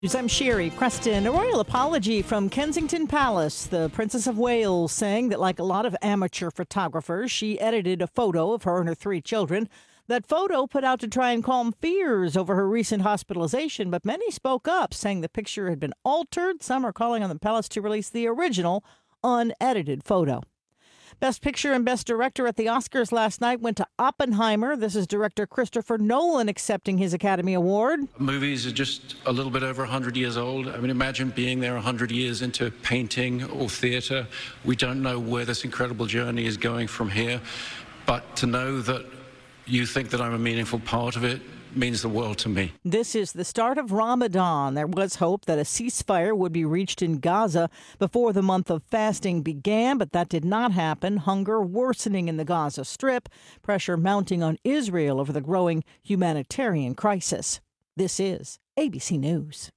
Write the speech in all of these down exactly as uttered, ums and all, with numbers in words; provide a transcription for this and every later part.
I'm Sherry Preston. A royal apology from Kensington Palace. The Princess of Wales saying that, like a lot of amateur photographers, she edited a photo of her and her three children. That photo put out to try and calm fears over her recent hospitalization, but many spoke up, saying the picture had been altered. Some are calling on the palace to release the original, unedited photo. Best Picture and Best Director at the Oscars last night went to Oppenheimer. This is director Christopher Nolan accepting his Academy Award. Movies are just a little bit over one hundred years old. I mean, imagine being there one hundred years into painting or theater. We don't know where this incredible journey is going from here, but to know that you think that I'm a meaningful part of it means the world to me. This is the start of Ramadan. There was hope that a ceasefire would be reached in Gaza before the month of fasting began, but that did not happen. Hunger worsening in the Gaza Strip, pressure mounting on Israel over the growing humanitarian crisis. This is A B C News.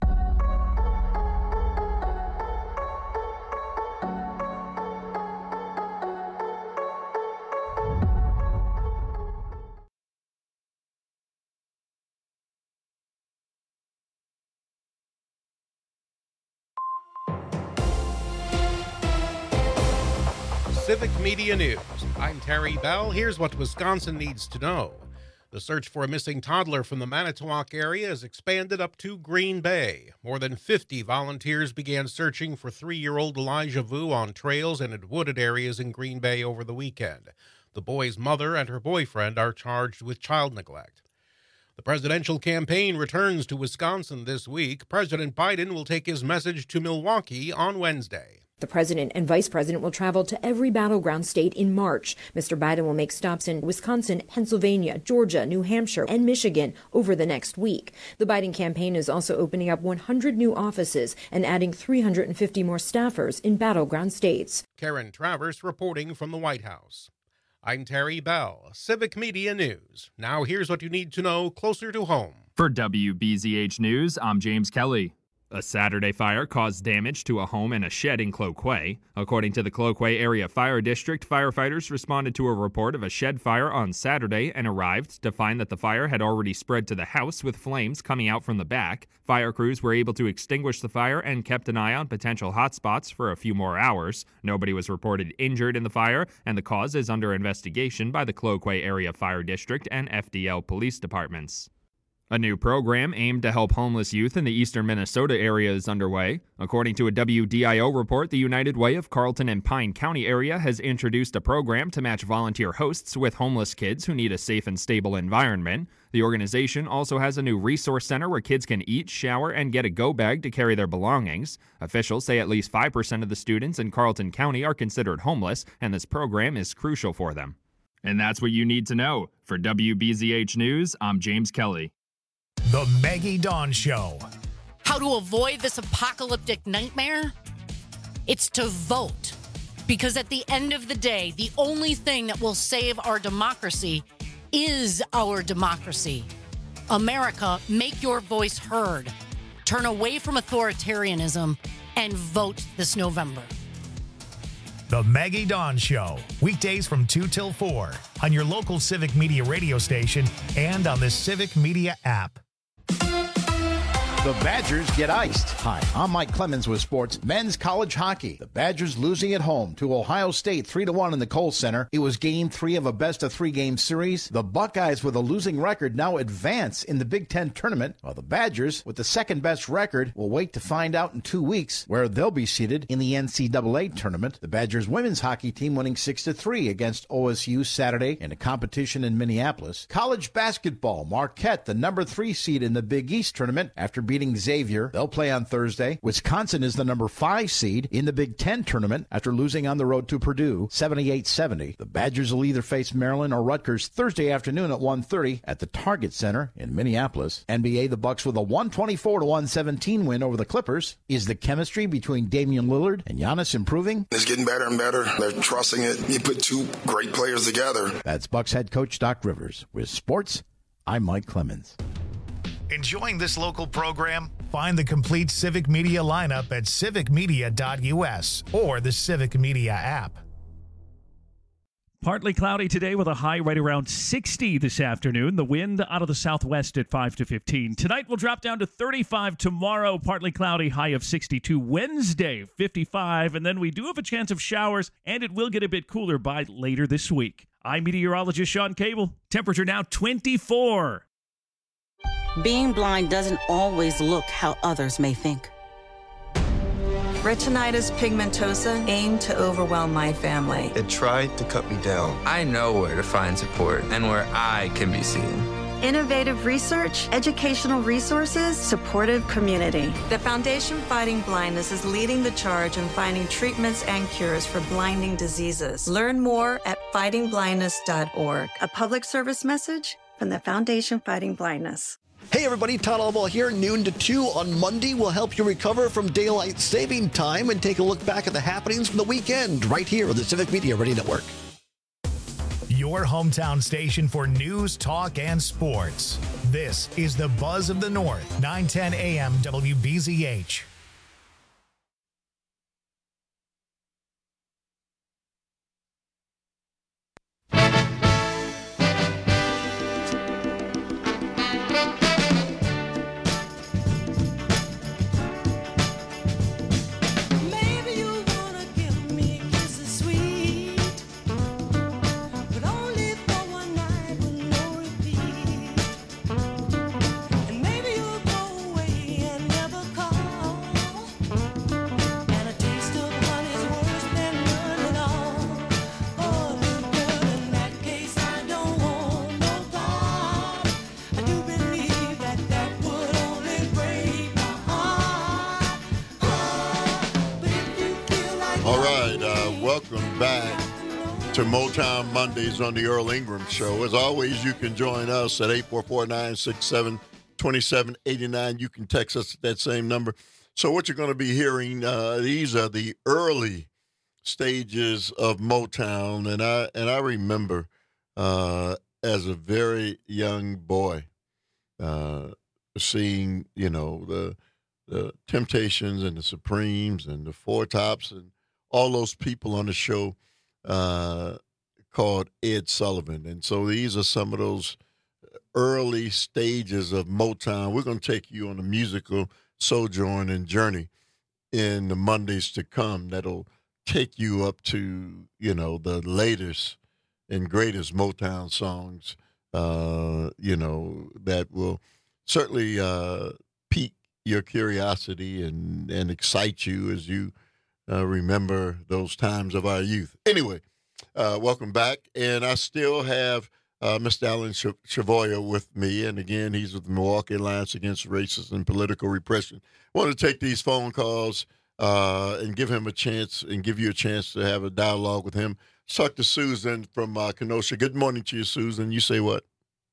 Civic Media News. I'm Terry Bell. Here's what Wisconsin needs to know. The search for a missing toddler from the Manitowoc area has expanded up to Green Bay. More than fifty volunteers began searching for three-year-old Elijah Vu on trails and in wooded areas in Green Bay over the weekend. The boy's mother and her boyfriend are charged with child neglect. The presidential campaign returns to Wisconsin this week. President Biden will take his message to Milwaukee on Wednesday. The president and vice president will travel to every battleground state in March. Mister Biden will make stops in Wisconsin, Pennsylvania, Georgia, New Hampshire, and Michigan over the next week. The Biden campaign is also opening up one hundred new offices and adding three hundred fifty more staffers in battleground states. Karen Travers reporting from the White House. I'm Terry Bell, Civic Media News. Now here's what you need to know closer to home. For W B Z H News, I'm James Kelly. A Saturday fire caused damage to a home and a shed in Cloquet. According to the Cloquet Area Fire District, firefighters responded to a report of a shed fire on Saturday and arrived to find that the fire had already spread to the house with flames coming out from the back. Fire crews were able to extinguish the fire and kept an eye on potential hotspots for a few more hours. Nobody was reported injured in the fire, and the cause is under investigation by the Cloquet Area Fire District and F D L police departments. A new program aimed to help homeless youth in the eastern Minnesota area is underway. According to a W D I O report, the United Way of Carleton and Pine County area has introduced a program to match volunteer hosts with homeless kids who need a safe and stable environment. The organization also has a new resource center where kids can eat, shower, and get a go bag to carry their belongings. Officials say at least five percent of the students in Carleton County are considered homeless, and this program is crucial for them. And that's what you need to know. For W B Z H News, I'm James Kelly. The Maggie Dawn Show. How to avoid this apocalyptic nightmare? It's to vote. Because at the end of the day, the only thing that will save our democracy is our democracy. America, make your voice heard. Turn away from authoritarianism and vote this November. The Maggie Dawn Show. Weekdays from two till four on your local Civic Media radio station and on the Civic Media app. The Badgers get iced. Hi, I'm Mike Clemens with sports. Men's college hockey. The Badgers losing at home to Ohio State three to one in the Kohl Center. It was game three of a best-of-three game series. The Buckeyes, with a losing record, now advance in the Big Ten tournament, while the Badgers, with the second-best record, will wait to find out in two weeks where they'll be seated in the N C double A tournament. The Badgers women's hockey team winning six to three against O S U Saturday in a competition in Minneapolis. College basketball. Marquette, the number three seed in the Big East tournament, after beating Xavier. They'll play on Thursday. Wisconsin is the number five seed in the Big Ten tournament after losing on the road to Purdue seventy-eight seventy. The Badgers will either face Maryland or Rutgers Thursday afternoon at one thirty at the Target Center in Minneapolis. N B A, the Bucks with a one twenty-four to one seventeen win over the Clippers. Is the chemistry between Damian Lillard and Giannis improving? It's getting better and better. They're trusting it. You put two great players together. That's Bucks head coach Doc Rivers. With sports, I'm Mike Clemens. Enjoying this local program? Find the complete Civic Media lineup at civic media dot u s or the Civic Media app. Partly cloudy today with a high right around sixty this afternoon. The wind out of the southwest at five to fifteen. Tonight will drop down to thirty-five. Tomorrow, partly cloudy, high of sixty-two. Wednesday, fifty-five. And then we do have a chance of showers, and it will get a bit cooler by later this week. I'm meteorologist Sean Cable. Temperature now twenty-four. Being blind doesn't always look how others may think. Retinitis pigmentosa aimed to overwhelm my family. It tried to cut me down. I know where to find support and where I can be seen. Innovative research, educational resources, supportive community. The Foundation Fighting Blindness is leading the charge in finding treatments and cures for blinding diseases. Learn more at fighting blindness dot org. A public service message from the Foundation Fighting Blindness. Hey everybody, Todd Albaugh here. Noon to two on Monday will help you recover from daylight saving time and take a look back at the happenings from the weekend right here on the Civic Media Radio Network. Your hometown station for news, talk, and sports. This is the Buzz of the North, nine ten A M W B Z H. To Motown Mondays on the Earl Ingram Show. As always, you can join us at eight four four, nine six seven, two seven eight nine. You can text us at that same number. So what you're going to be hearing, uh, these are the early stages of Motown. And I and I remember uh, as a very young boy uh, seeing, you know, the, the Temptations and the Supremes and the Four Tops and all those people on the show. Uh, called Ed Sullivan. And so these are some of those early stages of Motown. We're going to take you on a musical sojourn and journey in the Mondays to come that'll take you up to, you know, the latest and greatest Motown songs, uh, you know, that will certainly uh, pique your curiosity and, and excite you as you Uh, remember those times of our youth. Anyway, uh, welcome back. And I still have uh, Mister Alan Ch- Chavoya with me. And again, he's with the Milwaukee Alliance Against Racism and Political Repression. I want to take these phone calls uh, and give him a chance and give you a chance to have a dialogue with him. Let's talk to Susan from uh, Kenosha. Good morning to you, Susan. You say what?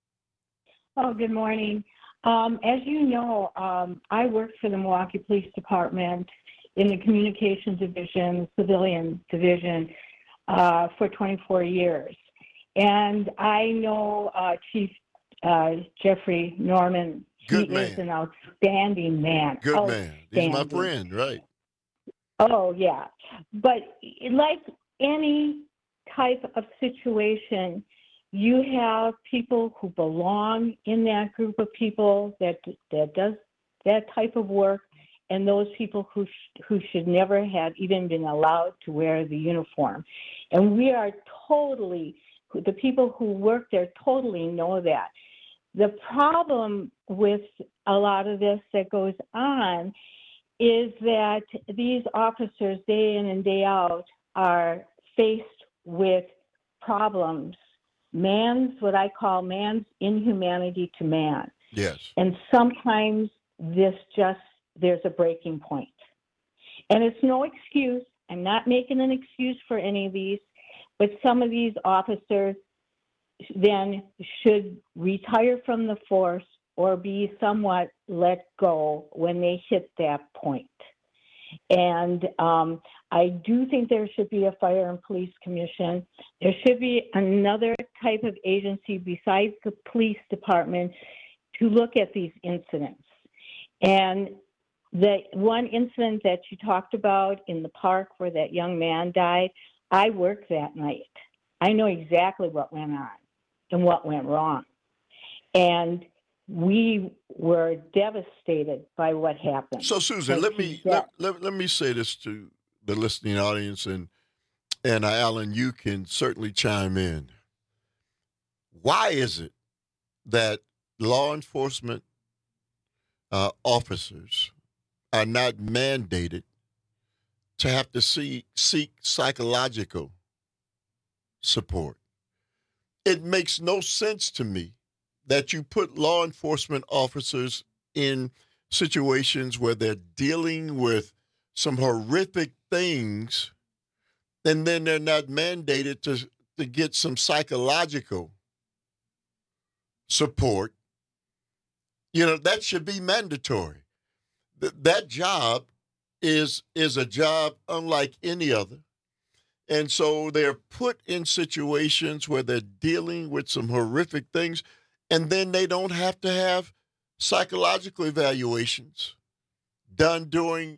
Oh, good morning. Um, as you know, um, I work for the Milwaukee Police Department in the Communications Division, Civilian Division, uh, for twenty-four years. And I know uh, Chief uh, Jeffrey Norman. Good he man. is an outstanding man. Good man. He's my friend, right? Oh, yeah. But like any type of situation, you have people who belong in that group of people that that does that type of work, and those people who sh- who should never have even been allowed to wear the uniform. And we are totally, the people who work there totally know that. The problem with a lot of this that goes on is that these officers, day in and day out, are faced with problems. Man's, what I call man's inhumanity to man. Yes. And sometimes this just, there's a breaking point. And it's no excuse. I'm not making an excuse for any of these, but some of these officers then should retire from the force or be somewhat let go when they hit that point. And um, I do think there should be a fire and police commission. There should be another type of agency besides the police department to look at these incidents. And the one incident that you talked about in the park where that young man died, I worked that night. I know exactly what went on and what went wrong. And we were devastated by what happened. So, Susan, let me let, let, let me say this to the listening audience, and and uh, Alan, you can certainly chime in. Why is it that law enforcement uh, officers are not mandated to have to see, seek psychological support? It makes no sense to me that you put law enforcement officers in situations where they're dealing with some horrific things, and then they're not mandated to, to get some psychological support. You know, that should be mandatory. Th- that job is is a job unlike any other. And so they're put in situations where they're dealing with some horrific things, and then they don't have to have psychological evaluations done during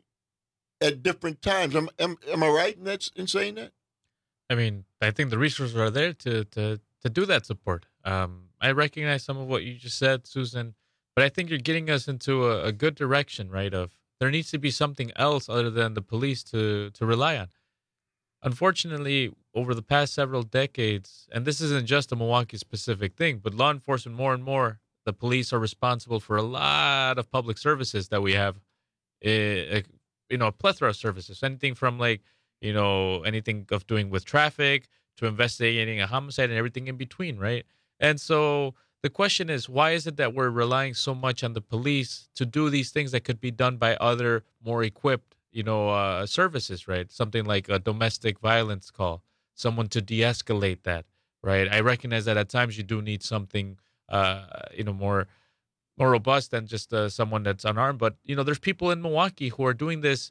at different times. Am, am, am I right in, that, in saying that? I mean, I think the resources are there to to, to do that support. Um, I recognize some of what you just said, Susan, but I think you're getting us into a, a good direction, right? Of there needs to be something else other than the police to to rely on. Unfortunately, over the past several decades, and this isn't just a Milwaukee-specific thing, but law enforcement, more and more, the police are responsible for a lot of public services that we have, uh, you know, a plethora of services, anything from, like, you know, anything of doing with traffic to investigating a homicide and everything in between, right? And so the question is, why is it that we're relying so much on the police to do these things that could be done by other more equipped, you know, uh, services, right? Something like a domestic violence call, someone to de-escalate that, right? I recognize that at times you do need something, uh, you know, more more robust than just uh, someone that's unarmed. But, you know, there's people in Milwaukee who are doing this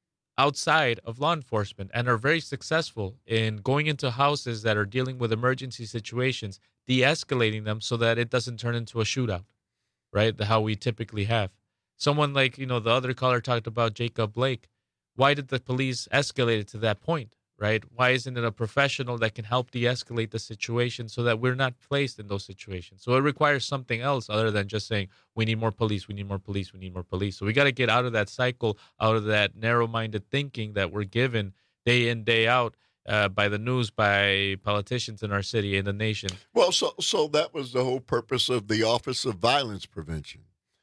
outside of law enforcement and are very successful in going into houses that are dealing with emergency situations, de-escalating them so that it doesn't turn into a shootout, right? The, how we typically have. Someone like, you know, the other caller talked about Jacob Blake. Why did the police escalate it to that point, right? Why isn't it a professional that can help de-escalate the situation so that we're not placed in those situations? So it requires something else other than just saying, we need more police, we need more police, we need more police. So we got to get out of that cycle, out of that narrow-minded thinking that we're given day in, day out uh, by the news, by politicians in our city and the nation. Well, so so that was the whole purpose of the Office of Violence Prevention.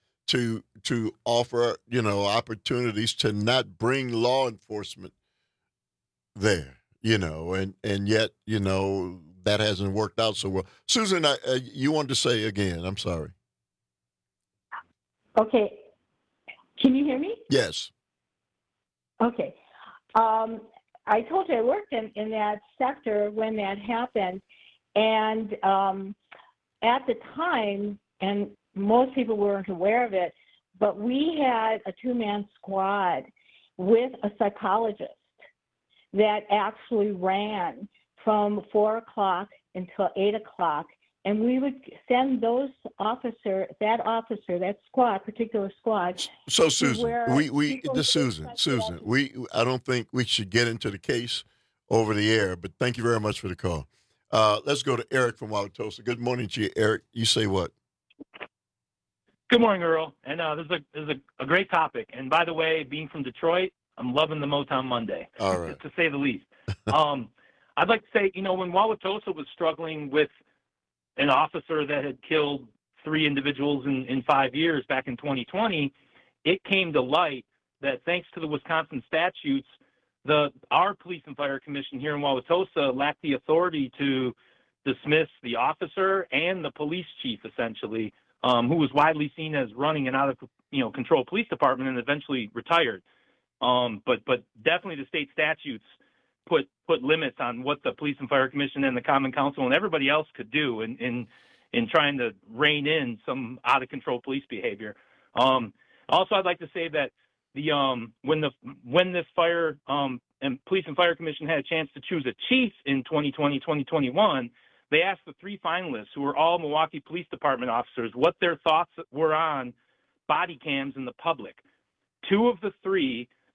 To to offer, you know, opportunities to not bring law enforcement there, you know, and, and yet, you know, that hasn't worked out so well. Susan, I, uh, you wanted to say again, I'm sorry. Okay. Can you hear me? Yes. Okay. Um, I told you I worked in, in that sector when that happened. And um, at the time, and most people weren't aware of it, but we had a two-man squad with a psychologist that actually ran from four o'clock until eight o'clock, and we would send those officer, that officer, that squad, particular squad. So, Susan, we we the Susan, Susan, we I don't think we should get into the case over the air, but thank you very much for the call. Uh, let's go to Eric from Wauwatosa. Good morning to you, Eric. You say what? Good morning, Earl. And uh, this is, a, this is a, a great topic. And by the way, being from Detroit, I'm loving the Motown Monday, all right. to say the least. um, I'd like to say, you know, when Wauwatosa was struggling with an officer that had killed three individuals in, in five years back in twenty twenty, it came to light that thanks to the Wisconsin statutes, the our Police and Fire Commission here in Wauwatosa lacked the authority to dismiss the officer and the police chief, essentially, Um, who was widely seen as running an out of you know control police department and eventually retired. Um, but but definitely the state statutes put put limits on what the Police and Fire Commission and the Common Council and everybody else could do in in, in trying to rein in some out of control police behavior. Um, also, I'd like to say that the um, when the when this fire um, and Police and Fire Commission had a chance to choose a chief in twenty twenty, twenty twenty-one. They asked the three finalists, who were all Milwaukee Police Department officers, what their thoughts were on body cams in the public. Two of the three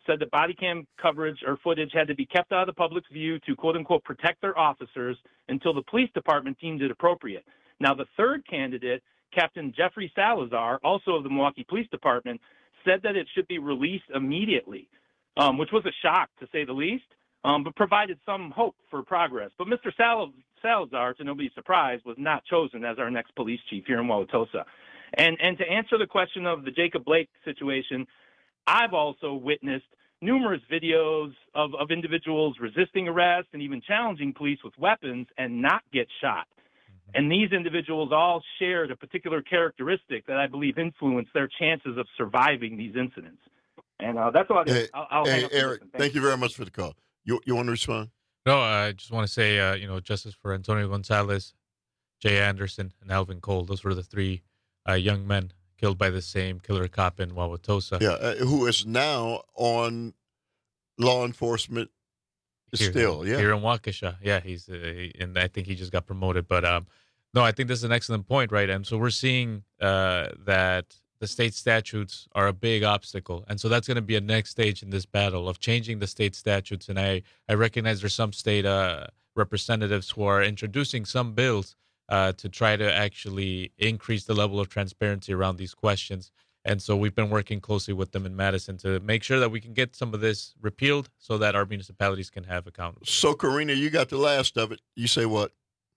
said that body cam coverage or footage had to be kept out of the public's view to, quote unquote, protect their officers until the police department deemed it appropriate. Now, the third candidate, Captain Jeffrey Salazar, also of the Milwaukee Police Department, said that it should be released immediately, um, which was a shock to say the least, um, but provided some hope for progress. But Mister Sal- Salazar, to nobody's surprise, was not chosen as our next police chief here in Wauwatosa. And, and to answer the question of the Jacob Blake situation, I've also witnessed numerous videos of, of individuals resisting arrest and even challenging police with weapons and not get shot. And these individuals all shared a particular characteristic that I believe influenced their chances of surviving these incidents. And uh, that's all I Hey, I'll, I'll hey hang up and Eric, listen. thank you very much for the call. You you want to respond? No, I just want to say, uh, you know, justice for Antonio Gonzalez, Jay Anderson, and Alvin Cole. Those were the three uh, young men killed by the same killer cop in Wauwatosa. Yeah, uh, who is now on law enforcement Here, still, yeah. here in Waukesha. Yeah, he's, uh, he, and I think he just got promoted. But um, no, I think this is an excellent point, right? And so we're seeing uh, that the state statutes are a big obstacle. And so that's going to be a next stage in this battle of changing the state statutes. And I, I recognize there's some state uh, representatives who are introducing some bills uh, to try to actually increase the level of transparency around these questions. And so we've been working closely with them in Madison to make sure that we can get some of this repealed so that our municipalities can have accountability. So, Karina, you got the last of it. You say what?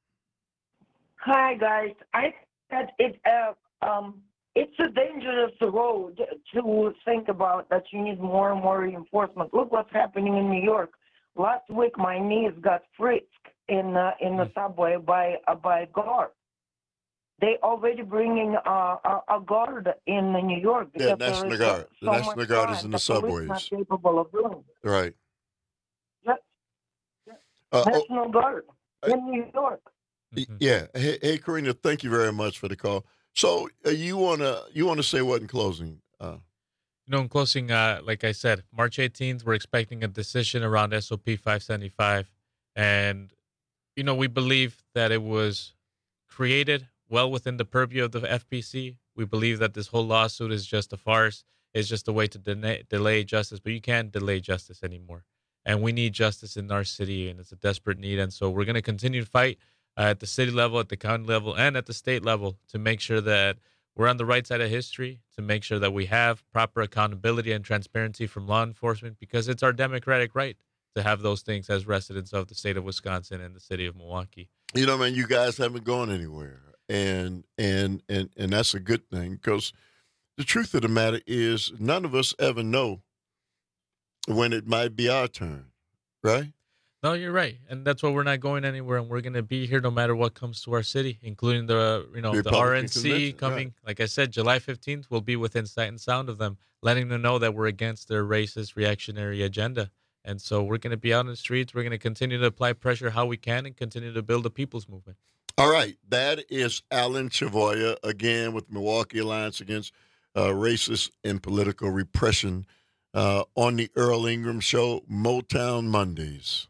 Hi, guys. I that it uh, um it's a dangerous road to think about that you need more and more reinforcement. Look what's happening in New York. Last week, my niece got frisked in uh, in the subway by uh, by a guard. They already bringing uh, a, a guard in New York. Yeah, because National there is Guard. The so National much Guard is crime. in the The police not subways. capable of doing it. Right. Yeah. Uh, oh, National Guard in New York. yeah. Hey, hey, Karina, thank you very much for the call. So, uh, you wanna you wanna say what in closing? Uh, You know, in closing, uh, like I said, March eighteenth, we're expecting a decision around S O P five seventy-five. And, you know, we believe that it was created well within the purview of the F P C. We believe that this whole lawsuit is just a farce. It's just a way to de- delay justice. But you can't delay justice anymore. And we need justice in our city, and it's a desperate need. And so we're going to continue to fight uh, at the city level, at the county level, and at the state level to make sure that we're on the right side of history, to make sure that we have proper accountability and transparency from law enforcement, because it's our democratic right to have those things as residents of the state of Wisconsin and the city of Milwaukee. you know, man, you guys haven't gone anywhere, and and and and that's a good thing, because the truth of the matter is none of us ever know when it might be our turn, right? No, you're right, and that's why we're not going anywhere, and we're going to be here no matter what comes to our city, including the you know the Republican R N C convention, coming. right. Like I said, July fifteenth will be within sight and sound of them, letting them know that we're against their racist, reactionary agenda. And so we're going to be out in the streets. We're going to continue to apply pressure how we can and continue to build a people's movement. All right, that is Alan Chavoya again with Milwaukee Alliance Against uh, Racist and Political Repression uh, on the Earl Ingram Show, Motown Mondays.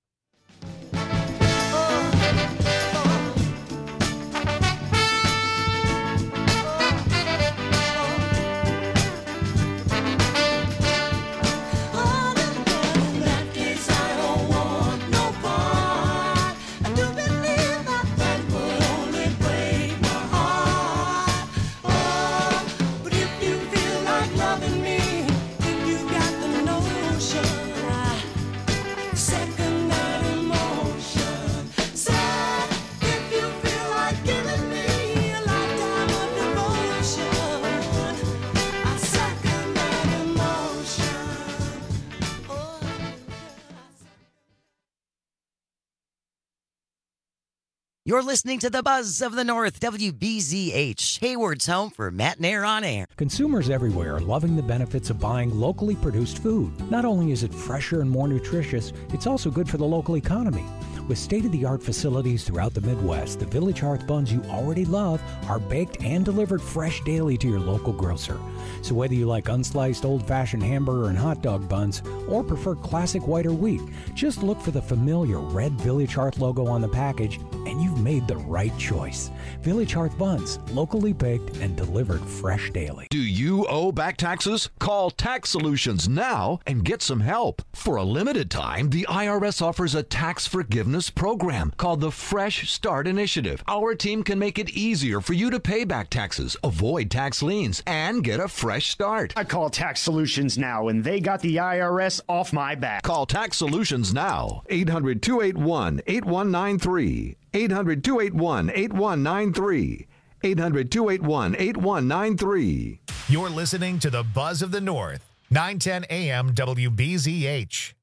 You're listening to the Buzz of the North, W B Z H, Hayward's home for Matt and Air on Air. Consumers everywhere are loving the benefits of buying locally produced food. Not only is it fresher and more nutritious, it's also good for the local economy. With state-of-the-art facilities throughout the Midwest, the Village Hearth buns you already love are baked and delivered fresh daily to your local grocer. So whether you like unsliced old-fashioned hamburger and hot dog buns or prefer classic white or wheat, just look for the familiar red Village Hearth logo on the package and you've made the right choice. Village Hearth Buns, locally baked and delivered fresh daily. Do you owe back taxes? Call Tax Solutions now and get some help. For a limited time, the I R S offers a tax forgiveness program called the Fresh Start Initiative. Our team can make it easier for you to pay back taxes, avoid tax liens, and get a fresh start. I call Tax Solutions now, and they got the I R S off my back. Call Tax Solutions now. eight hundred, two eight one, eight one nine three. eight hundred, two eight one, eight one nine three. eight hundred, two eight one, eight one nine three. You're listening to the Buzz of the North, nine ten A M W B Z H.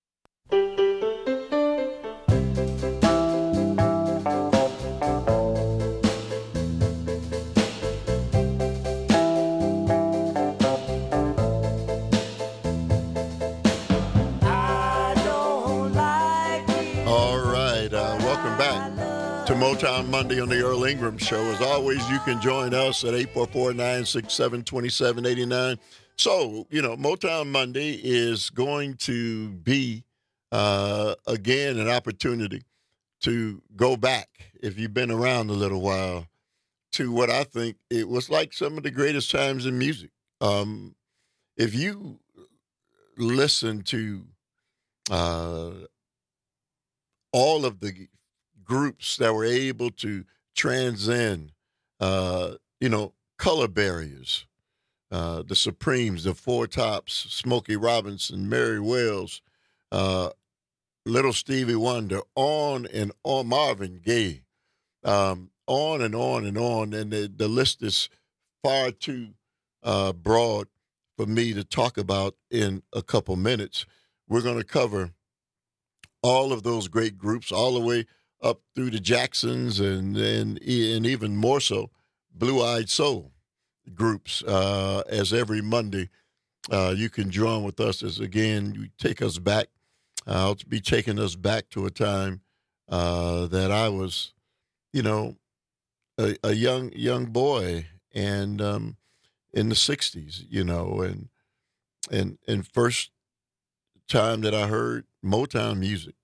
Motown Monday on the Earl Ingram Show. As always, you can join us at eight four four, nine six seven, two seven eight nine. So, you know, Motown Monday is going to be, uh, again, an opportunity to go back, if you've been around a little while, to what I think it was like some of the greatest times in music. Um, if you listen to uh, all of the groups that were able to transcend, uh, you know, color barriers, uh, the Supremes, the Four Tops, Smokey Robinson, Mary Wells, uh, Little Stevie Wonder, on and on, Marvin Gaye, um, on and on and on. And the, the list is far too uh, broad for me to talk about in a couple minutes. We're going to cover all of those great groups, all the way up through the Jacksons and and, and even more so, Blue-Eyed Soul groups, uh, as every Monday uh, you can join with us as, again, you take us back. Uh, I'll be taking us back to a time uh, that I was, you know, a, a young young boy, and um, in the sixties, you know, and and and first time that I heard Motown music,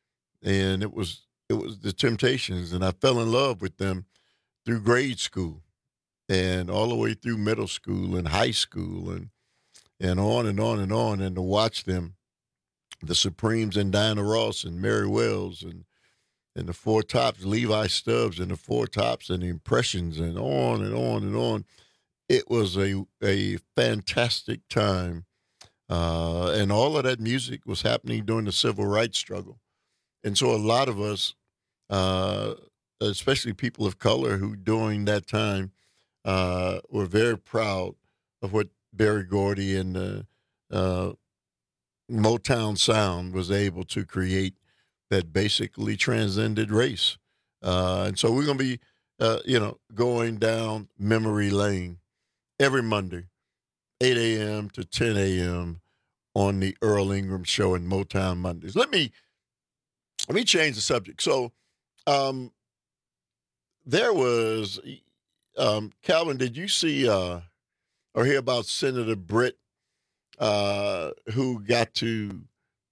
and it was It was the Temptations, and I fell in love with them through grade school and all the way through middle school and high school and and on and on and on. And to watch them, the Supremes and Diana Ross and Mary Wells and and the Four Tops, Levi Stubbs and the Four Tops and the Impressions and on and on and on. It was a, a fantastic time. Uh, and all of that music was happening during the civil rights struggle. And so a lot of us, Uh, especially people of color who during that time uh, were very proud of what Berry Gordy and the uh, Motown sound was able to create that basically transcended race. Uh, and so we're going to be, uh, you know, going down memory lane every Monday, eight a.m. to ten a.m. on the Earl Ingram Show and Motown Mondays. Let me, let me change the subject. So, Um, there was, um, Calvin, did you see uh, or hear about Senator Britt, uh, who got to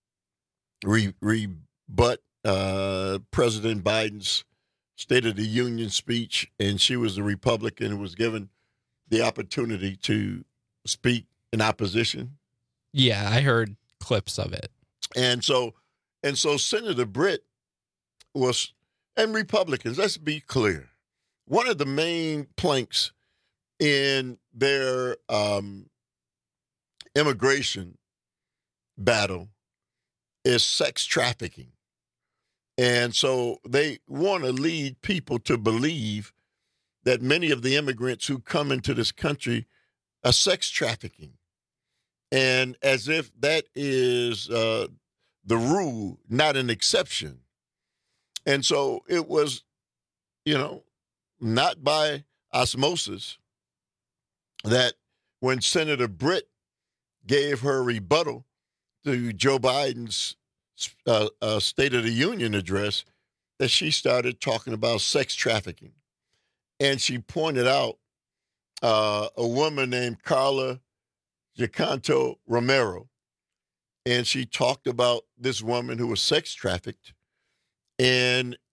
re- rebut uh, President Biden's State of the Union speech, and she was a Republican who was given the opportunity to speak in opposition? Yeah, I heard clips of it. And so, and so Senator Britt was... And Republicans, let's be clear, one of the main planks in their um, immigration battle is sex trafficking. And so they want to lead people to believe that many of the immigrants who come into this country are sex trafficking. And as if that is uh, the rule, not an exception. And so it was, you know, not by osmosis that when Senator Britt gave her rebuttal to Joe Biden's uh, uh, State of the Union address, that she started talking about sex trafficking. And she pointed out uh, a woman named Carla Giacanto Romero. And she talked about this woman who was sex trafficked. And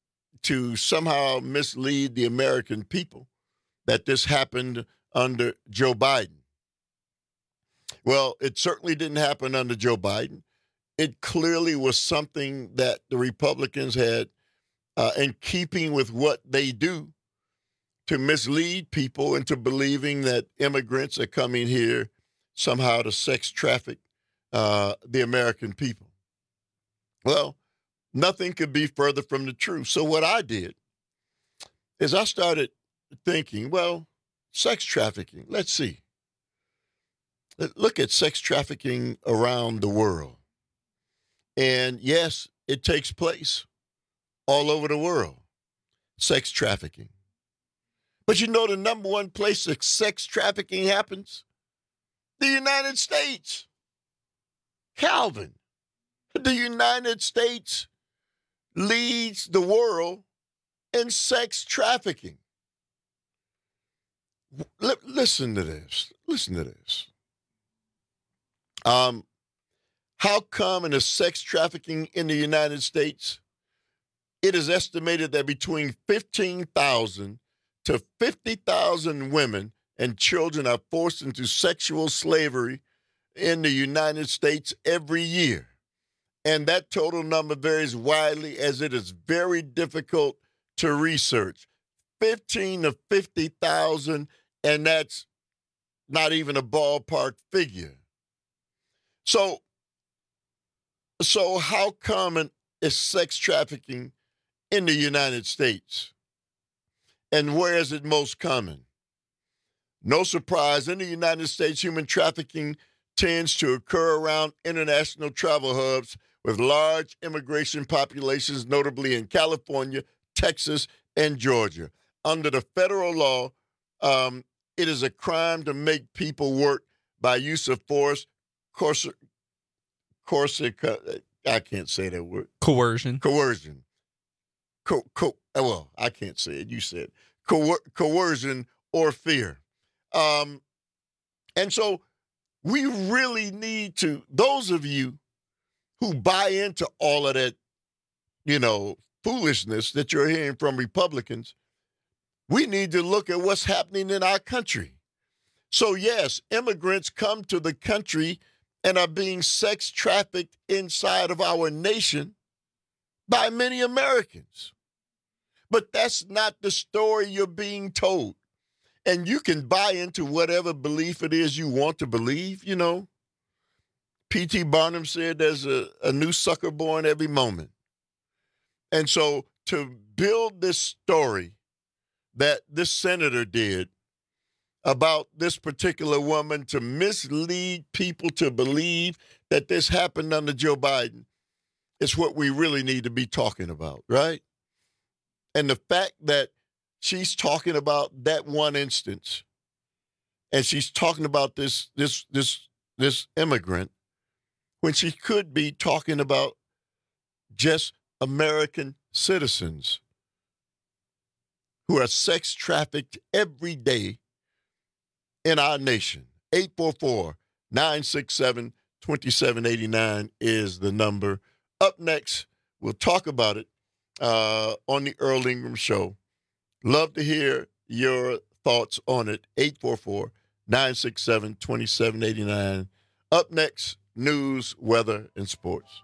to somehow mislead the American people that this happened under Joe Biden. Well, it certainly didn't happen under Joe Biden. It clearly was something that the Republicans had uh, in keeping with what they do to mislead people into believing that immigrants are coming here somehow to sex traffic uh, the American people. Well, nothing could be further from the truth. So what I did is I started thinking, well, sex trafficking, let's see. Look at sex trafficking around the world. And yes, it takes place all over the world, sex trafficking. But you know the number one place that sex trafficking happens? The United States. Calvin, the United States leads the world in sex trafficking. L- listen to this. Listen to this. Um, how come in the sex trafficking in the United States, it is estimated that between fifteen thousand to fifty thousand women and children are forced into sexual slavery in the United States every year. And that total number varies widely as it is very difficult to research. fifteen to fifty thousand, and that's not even a ballpark figure. So, so how common is sex trafficking in the United States? And where is it most common? No surprise, in the United States, human trafficking tends to occur around international travel hubs with large immigration populations, notably in California, Texas, and Georgia. Under the federal law, um, it is a crime to make people work by use of force, coercion, coercion, I can't say that word. Coercion. Coercion. Co- co- well, I can't say it. You said Co- coercion or fear. Um, and so we really need to, those of you who buy into all of that, you know, foolishness that you're hearing from Republicans, we need to look at what's happening in our country. So, yes, immigrants come to the country and are being sex trafficked inside of our nation by many Americans. But that's not the story you're being told. And you can buy into whatever belief it is you want to believe, you know. P T. Barnum said there's a, a new sucker born every moment. And so to build this story that this senator did about this particular woman to mislead people to believe that this happened under Joe Biden is what we really need to be talking about, right? And the fact that she's talking about that one instance and she's talking about this this this this immigrant when she could be talking about just American citizens who are sex trafficked every day in our nation. eight four four, nine six seven, two seven eight nine is the number. Up next, we'll talk about it uh, on the Earl Ingram Show. Love to hear your thoughts on it. eight four four, nine six seven, two seven eight nine. Up next, news, weather, and sports.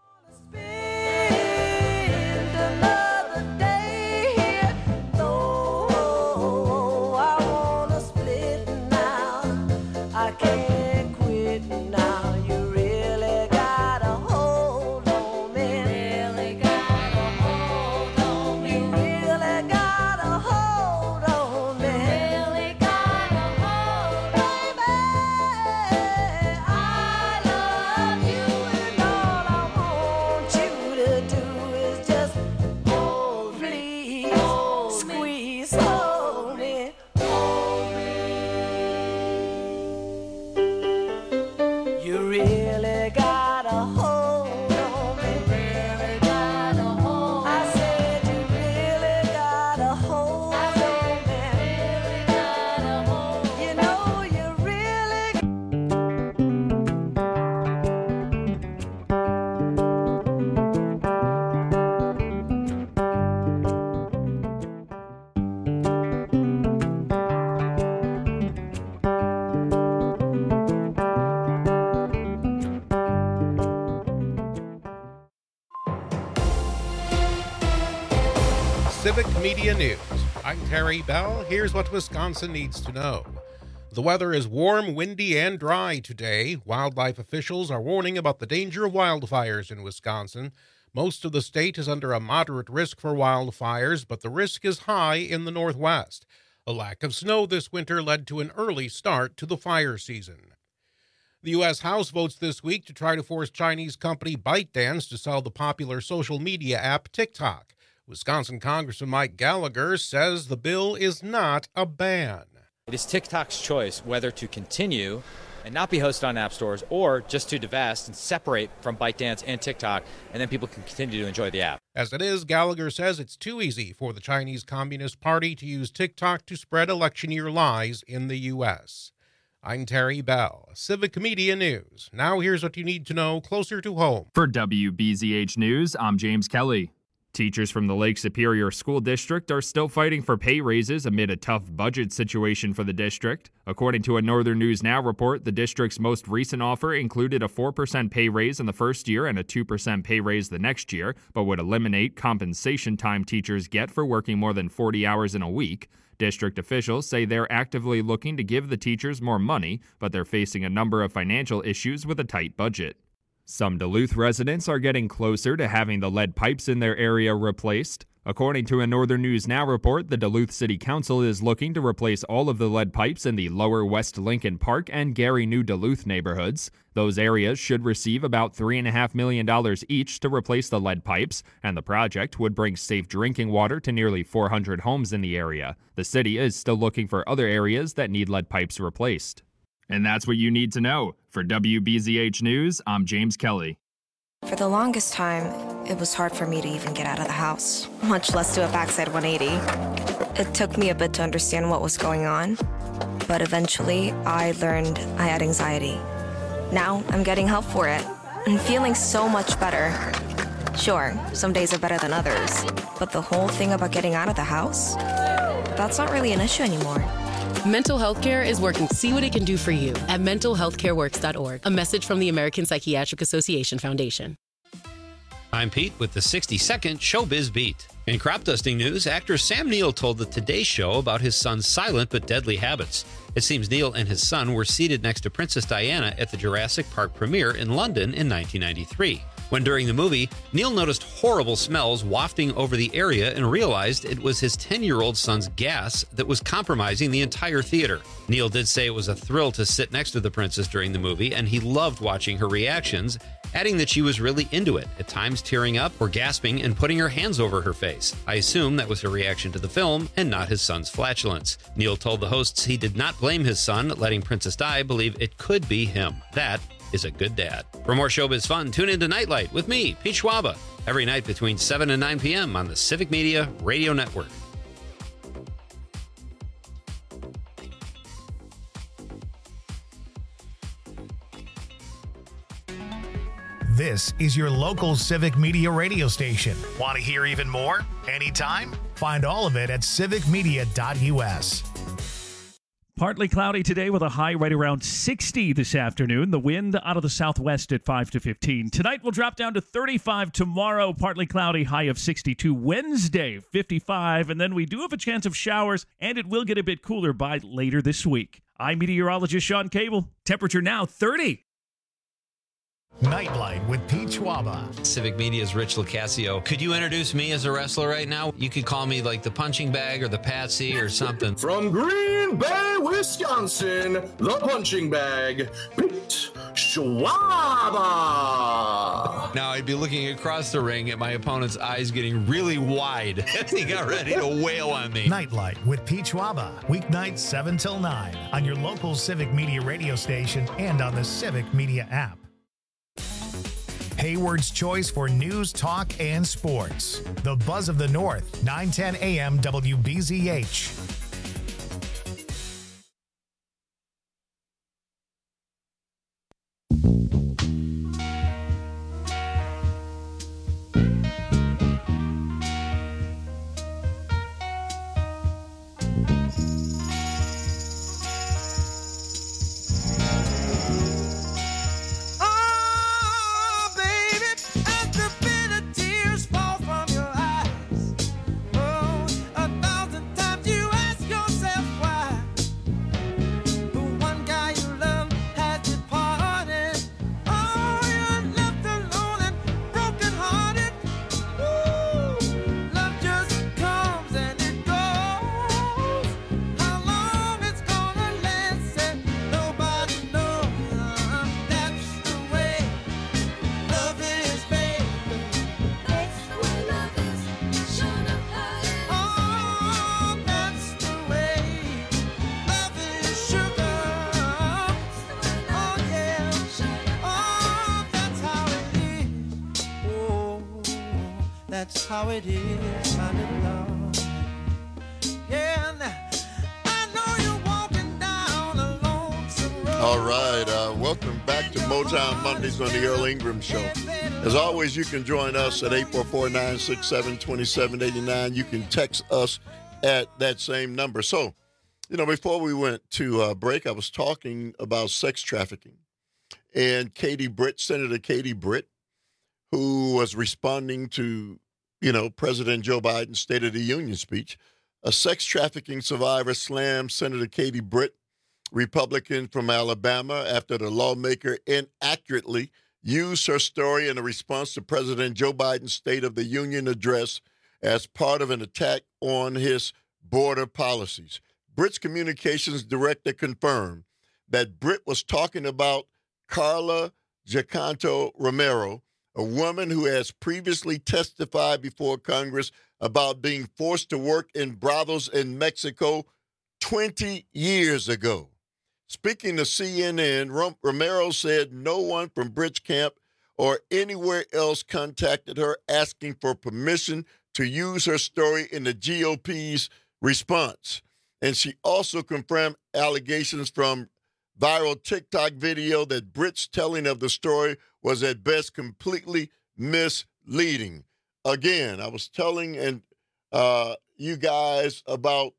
Civic Media News. I'm Terry Bell. Here's what Wisconsin needs to know. The weather is warm, windy, and dry today. Wildlife officials are warning about the danger of wildfires in Wisconsin. Most of the state is under a moderate risk for wildfires, but the risk is high in the northwest. A lack of snow this winter led to an early start to the fire season. The U S House votes this week to try to force Chinese company ByteDance to sell the popular social media app TikTok. Wisconsin Congressman Mike Gallagher says the bill is not a ban. It is TikTok's choice whether to continue and not be hosted on app stores or just to divest and separate from ByteDance and TikTok, and then people can continue to enjoy the app. As it is, Gallagher says it's too easy for the Chinese Communist Party to use TikTok to spread election year lies in the U S. I'm Terry Bell, Civic Media News. Now here's what you need to know closer to home. For W B Z H News, I'm James Kelly. Teachers from the Lake Superior School District are still fighting for pay raises amid a tough budget situation for the district. According to a Northern News Now report, the district's most recent offer included a four percent pay raise in the first year and a two percent pay raise the next year, but would eliminate compensation time teachers get for working more than forty hours in a week. District officials say they're actively looking to give the teachers more money, but they're facing a number of financial issues with a tight budget. Some Duluth residents are getting closer to having the lead pipes in their area replaced. According to a Northern News Now report, the Duluth City Council is looking to replace all of the lead pipes in the lower West Lincoln Park and Gary New Duluth neighborhoods. Those areas should receive about three point five million dollars each to replace the lead pipes, and the project would bring safe drinking water to nearly four hundred homes in the area. The city is still looking for other areas that need lead pipes replaced. And that's what you need to know. For W B Z H News, I'm James Kelly. For the longest time, it was hard for me to even get out of the house, much less do a backside one eighty. It took me a bit to understand what was going on, but eventually I learned I had anxiety. Now I'm getting help for it and feeling so much better. Sure, some days are better than others, but the whole thing about getting out of the house, that's not really an issue anymore. Mental health care is working. See what it can do for you at mental health care works dot org. A message from the American Psychiatric Association Foundation. I'm Pete with the sixty second Showbiz Beat. In crop dusting news, actor Sam Neill told the Today Show about his son's silent but deadly habits. It seems Neill and his son were seated next to Princess Diana at the Jurassic Park premiere in London in nineteen ninety-three. When during the movie, Neill noticed horrible smells wafting over the area and realized it was his ten-year-old son's gas that was compromising the entire theater. Neill did say it was a thrill to sit next to the princess during the movie, and he loved watching her reactions, adding that she was really into it, at times tearing up or gasping and putting her hands over her face. I assume that was her reaction to the film and not his son's flatulence. Neill told the hosts he did not blame his son, letting Princess Di believe it could be him. That is a good dad. For more showbiz fun, tune into Nightlight with me, Pete Schwaba, every night between seven and nine p.m. on the Civic Media Radio Network. This is your local Civic Media radio station. Want to hear even more? Anytime? Find all of it at civic media dot u s. Partly cloudy today with a high right around sixty this afternoon. The wind out of the southwest at five to fifteen. Tonight will drop down to thirty-five. Tomorrow, partly cloudy, high of sixty-two. Wednesday, fifty-five. And then we do have a chance of showers, and it will get a bit cooler by later this week. I'm meteorologist Sean Cable. Temperature now thirty. Nightlight with Pete Schwaba. Civic Media's Rich Lucasio. Could you introduce me as a wrestler right now? You could call me like the punching bag or the patsy or something. From Green Bay, Wisconsin, the punching bag, Pete Schwaba. Now I'd be looking across the ring at my opponent's eyes getting really wide as he got ready to wail on me. Nightlight with Pete Schwaba. Weeknights seven till nine on your local Civic Media radio station and on the Civic Media app. Hayward's choice for news, talk, and sports. The Buzz of the North, nine ten a.m. W B Z H. Oh, that's how it is, my little Lord. Yeah, now, I know you're walking down a lonesome road. All right, uh, welcome back to Motown Mondays on the Earl Ingram Show. As always, you can join us at eight four four, nine six seven, two seven eight nine. You can text us at that same number. So, you know, before we went to uh, break, I was talking about sex trafficking. And Katie Britt, Senator Katie Britt, who was responding to, you know, President Joe Biden's State of the Union speech, a sex trafficking survivor slammed Senator Katie Britt, Republican from Alabama, after the lawmaker inaccurately used her story in a response to President Joe Biden's State of the Union address as part of an attack on his border policies. Britt's communications director confirmed that Britt was talking about Carla Giacanto Romero, a woman who has previously testified before Congress about being forced to work in brothels in Mexico twenty years ago. Speaking to C N N, Romero said no one from Britt's camp or anywhere else contacted her asking for permission to use her story in the G O P's response. And she also confirmed allegations from viral TikTok video that Britt's telling of the story was at best completely misleading. Again, I was telling and uh, you guys about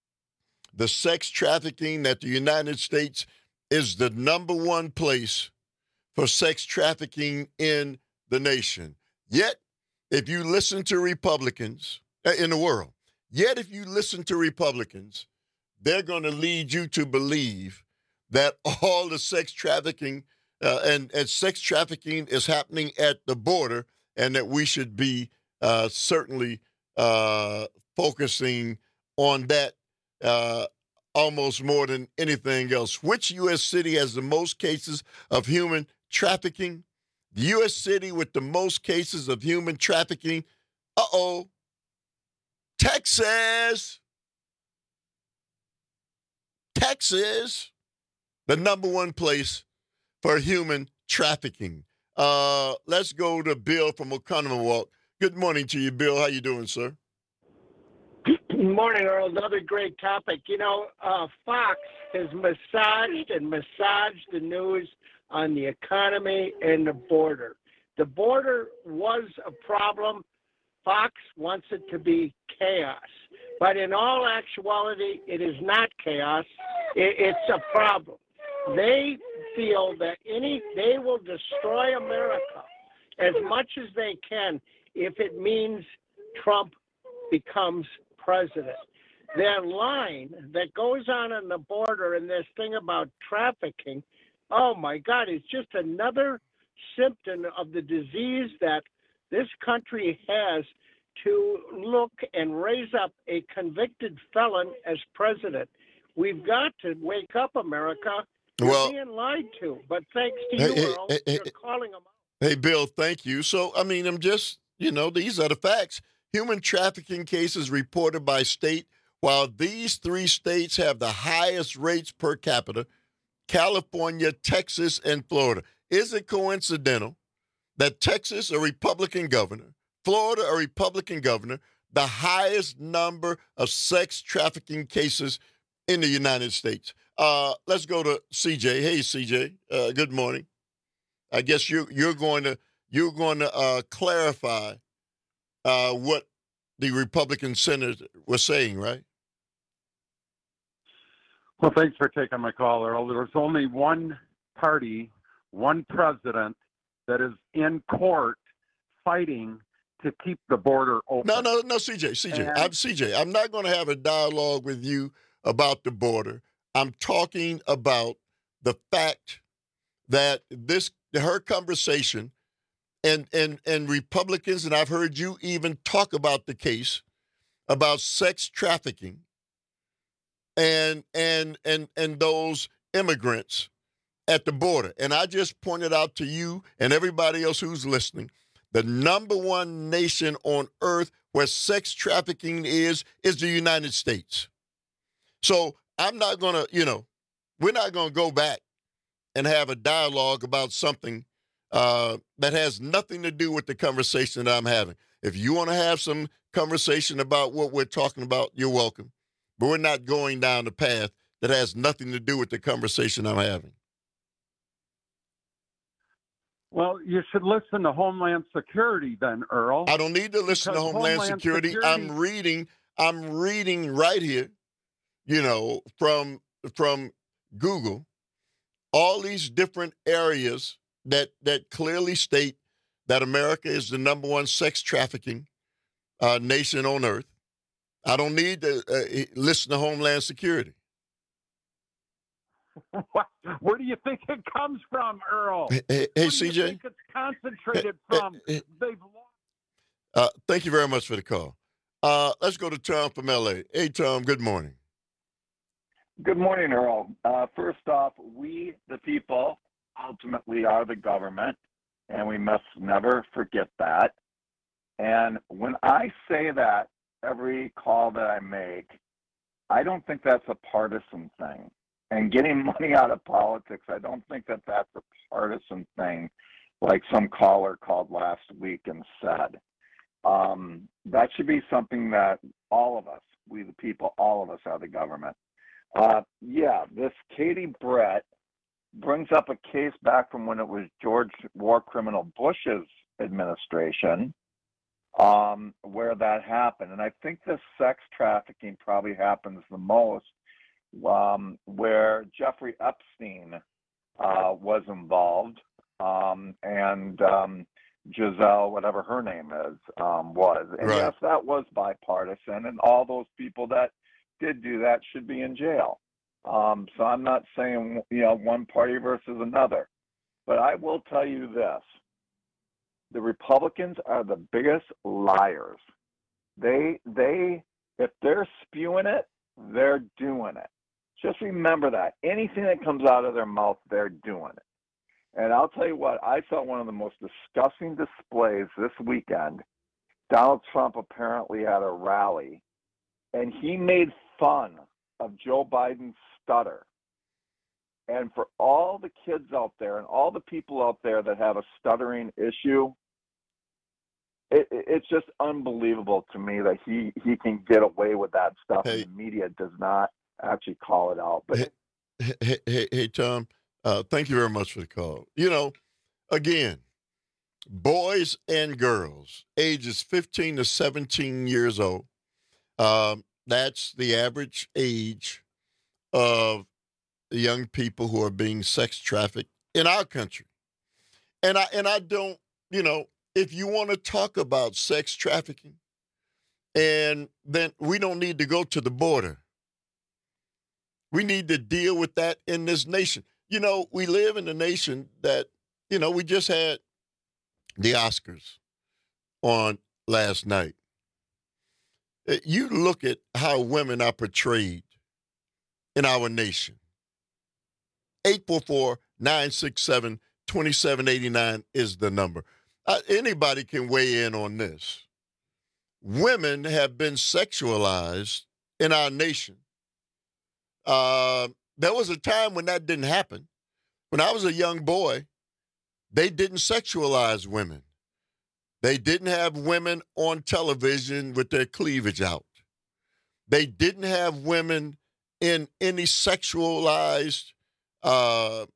the sex trafficking, that the United States is the number one place for sex trafficking in the nation. Yet, if you listen to Republicans uh, in the world, yet if you listen to Republicans, they're going to lead you to believe that all the sex trafficking uh, and, and sex trafficking is happening at the border, and that we should be uh, certainly uh, focusing on that uh, almost more than anything else. Which U S city has the most cases of human trafficking? The U S city with the most cases of human trafficking, uh-oh, Texas. Texas, the number one place for human trafficking. Uh, let's go to Bill from Oconomowoc. Good morning to you, Bill. How you doing, sir? Good morning, Earl. Another great topic. You know, uh, Fox has massaged and massaged the news on the economy and the border. The border was a problem. Fox wants it to be chaos. But in all actuality, it is not chaos. It, it's a problem. They feel that any they will destroy America as much as they can if it means Trump becomes president. Their line that goes on on the border and this thing about trafficking, oh my God, it's just another symptom of the disease that this country has to look and raise up a convicted felon as president. We've got to wake up, America. You're well, being lied to. But thanks to you, hey, Earl, hey, you're hey, calling them out. Hey, Bill, thank you. So, I mean, I'm just, you know, these are the facts. Human trafficking cases reported by state, while these three states have the highest rates per capita, California, Texas, and Florida. Is it coincidental that Texas, a Republican governor, Florida, a Republican governor, the highest number of sex trafficking cases in the United States? Uh, let's go to C J. Hey, C J. Uh, good morning. I guess you you're going to you're going to uh, clarify uh, what the Republican senator was saying, right? Well, thanks for taking my call, Earl. There's only one party, one president that is in court fighting to keep the border open. No, no, no, C J, C J. And- I'm C J. I'm not going to have a dialogue with you about the border. I'm talking about the fact that this her conversation and and and Republicans, and I've heard you even talk about the case about sex trafficking and and and and those immigrants at the border. And I just pointed out to you and everybody else who's listening, the number one nation on earth where sex trafficking is is the United States. So I'm not going to, you know, we're not going to go back and have a dialogue about something uh, that has nothing to do with the conversation that I'm having. If you want to have some conversation about what we're talking about, you're welcome. But we're not going down the path that has nothing to do with the conversation I'm having. Well, you should listen to Homeland Security then, Earl. I don't need to listen Because to Homeland, Homeland Security. Security- I'm reading. I'm reading right here. You know, from from Google, all these different areas that that clearly state that America is the number one sex trafficking uh, nation on earth. I don't need to uh, listen to Homeland Security. What, where do you think it comes from, Earl? Hey, hey, hey, Where do C you J. think it's concentrated Hey, from? hey, hey. They've Uh, thank you very much for the call. Uh, let's go to Tom from L A. Hey, Tom, good morning. Good morning, Earl. Uh, first off, we, the people, ultimately are the government, and we must never forget that. And when I say that every call that I make, I don't think that's a partisan thing. And getting money out of politics, I don't think that that's a partisan thing, like some caller called last week and said. Um, that should be something that all of us, we the people, all of us are the government. Uh, yeah, this Katie Brett brings up a case back from when it was George War Criminal Bush's administration, um, where that happened. And I think this sex trafficking probably happens the most um, where Jeffrey Epstein uh, was involved, um, and um, Giselle, whatever her name is, um, was. And Right. yes, that was bipartisan, and all those people that did do that should be in jail. Um, so I'm not saying, you know, one party versus another, but I will tell you this. The Republicans are the biggest liars. They, they, if they're spewing it, they're doing it. Just remember that. Anything that comes out of their mouth, they're doing it. And I'll tell you what, I saw one of the most disgusting displays this weekend. Donald Trump apparently had a rally, and he made fun of Joe Biden's stutter. And for all the kids out there and all the people out there that have a stuttering issue, it, it, it's just unbelievable to me that he, he can get away with that stuff, Hey. and the media does not actually call it out. But Hey, hey, hey, hey Tom, uh, thank you very much for the call. You know, again, boys and girls, ages fifteen to seventeen years old, um, that's the average age of the young people who are being sex trafficked in our country. And I and I don't, you know, if you want to talk about sex trafficking, and then we don't need to go to the border. We need to deal with that in this nation. You know, we live in a nation that, you know, we just had the Oscars on last night. Uh, You look at how women are portrayed in our nation. eight four four, nine six seven, two seven eight nine is the number. Uh, anybody can weigh in on this. Women have been sexualized in our nation. Uh, there was a time when that didn't happen. When I was a young boy, they didn't sexualize women. They didn't have women on television with their cleavage out. They didn't have women in any sexualized uh,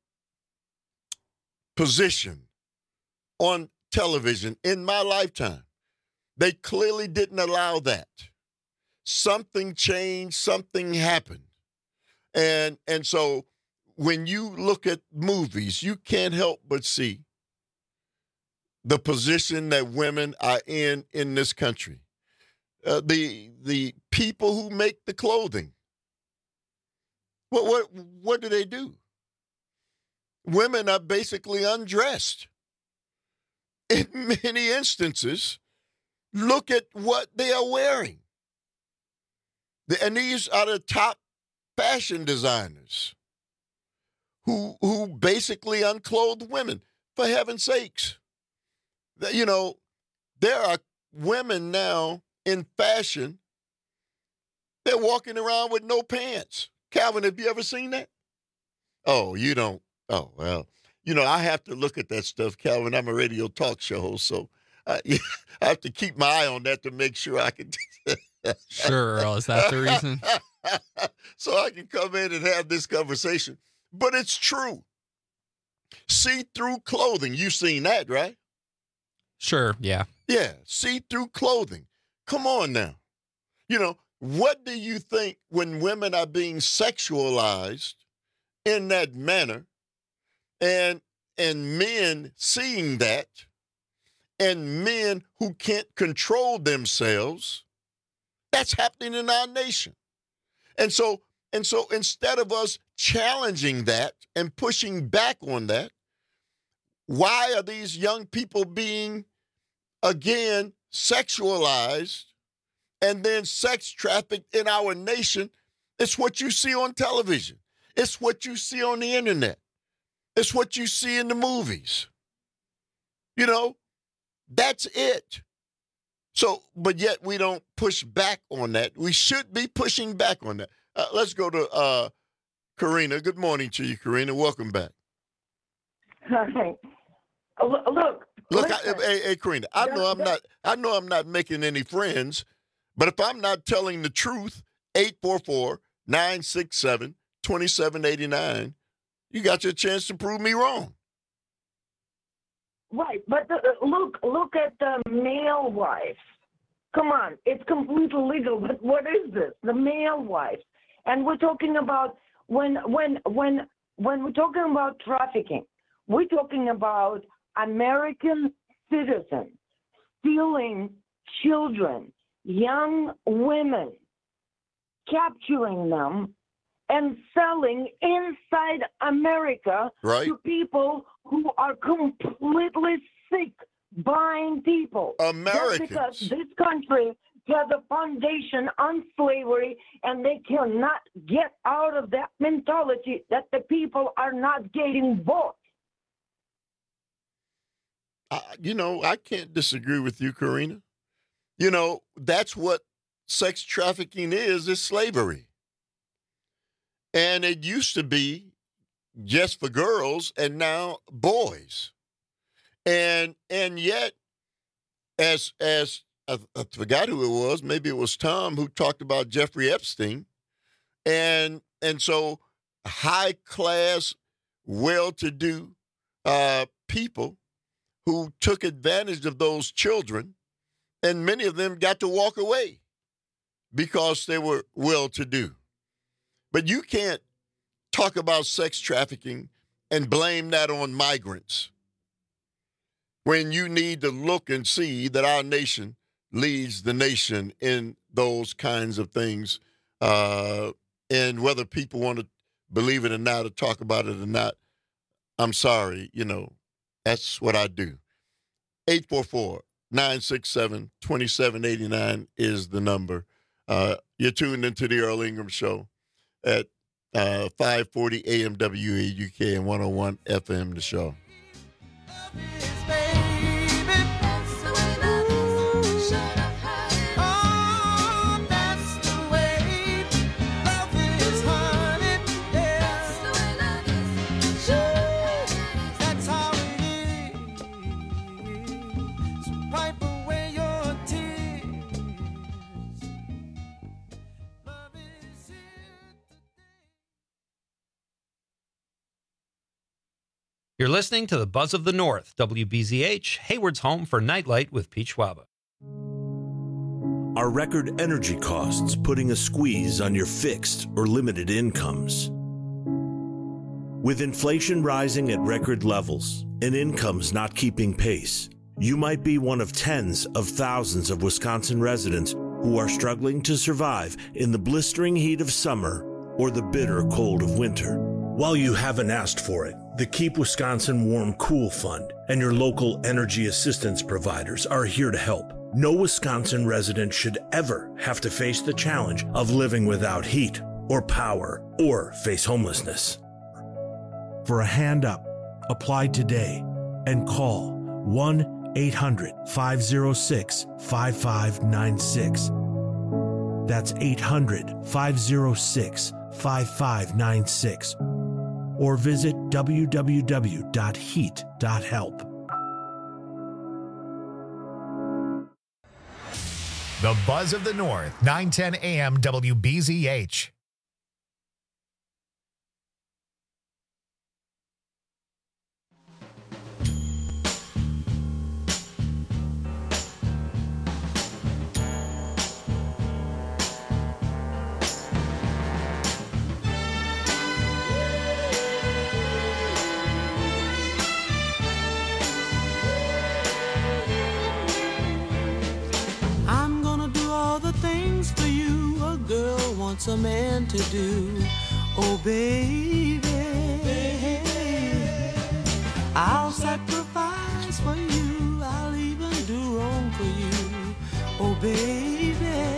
position on television in my lifetime. They clearly didn't allow that. Something changed, something happened. And and so when you look at movies, you can't help but see the position that women are in in this country. Uh, the the people who make the clothing. What what what do they do? Women are basically undressed. In many instances, look at what they are wearing. The, and these are the top fashion designers who who basically unclothe women, for heaven's sakes. That, you know, there are women now in fashion, they're walking around with no pants. Calvin, have you ever seen that? Oh, you don't. Oh, well, you know, I have to look at that stuff, Calvin. I'm a radio talk show host, so I, I have to keep my eye on that to make sure I can. Sure, Earl, is that the reason? So I can come in and have this conversation. But it's true. See-through clothing. You've seen that, right? Sure, yeah. Yeah, see-through clothing. Come on now. You know, what do you think when women are being sexualized in that manner and and men seeing that and men who can't control themselves, that's happening in our nation. And so and so instead of us challenging that and pushing back on that, why are these young people being, again, sexualized and then sex trafficked in our nation? It's what you see on television. It's what you see on the internet. It's what you see in the movies. You know, that's it. So, but yet we don't push back on that. We should be pushing back on that. Uh, let's go to uh, Karina. Good morning to you, Karina. Welcome back. Hi. Look, Look, I, hey, hey, Karina. I know I'm not. I know I'm not making any friends, but if I'm not telling the truth, eight four four, nine six seven, two seven eight nine, you got your chance to prove me wrong. Right, but the, look, look at the male wife. Come on, it's completely legal. But what is this? The male wife, and we're talking about when, when, when, when we're talking about trafficking, we're talking about American citizens stealing children, young women, capturing them, and selling inside America right. to people who are completely sick buying people. Americans. Just because this country has a foundation on slavery and they cannot get out of that mentality that the people are not getting bought. Uh, you know, I can't disagree with you, Karina. You know, that's what sex trafficking is, is slavery. And it used to be just for girls and now boys. And and yet, as as I, I forgot who it was, maybe it was Tom who talked about Jeffrey Epstein. And and so high class, well-to-do uh, people who took advantage of those children, and many of them got to walk away because they were well-to-do. But you can't talk about sex trafficking and blame that on migrants when you need to look and see that our nation leads the nation in those kinds of things. Uh, and whether people want to believe it or not or talk about it or not, I'm sorry, you know, that's what I do. eight four four, nine six seven, two seven eight nine is the number. Uh, you're tuned into the Earl Ingram Show at uh, five forty A M W A U K and one oh one F M, the show. You're listening to the Buzz of the North, W B Z H, Hayward's home for Nightlight with Pete Schwaba. Are record energy costs putting a squeeze on your fixed or limited incomes? With inflation rising at record levels and incomes not keeping pace, you might be one of tens of thousands of Wisconsin residents who are struggling to survive in the blistering heat of summer or the bitter cold of winter. While you haven't asked for it, the Keep Wisconsin Warm Cool Fund and your local energy assistance providers are here to help. No Wisconsin resident should ever have to face the challenge of living without heat or power or face homelessness. For a hand up, apply today and call one eight hundred, five oh six, five five nine six. That's eight hundred, five oh six, five five nine six. Or visit w w w dot heat dot help. The Buzz of the North, nine ten A M W B Z H. I'm gonna do all the things for you a girl wants a man to do. Oh, baby, I'll sacrifice for you. I'll even do wrong for you. Oh, baby,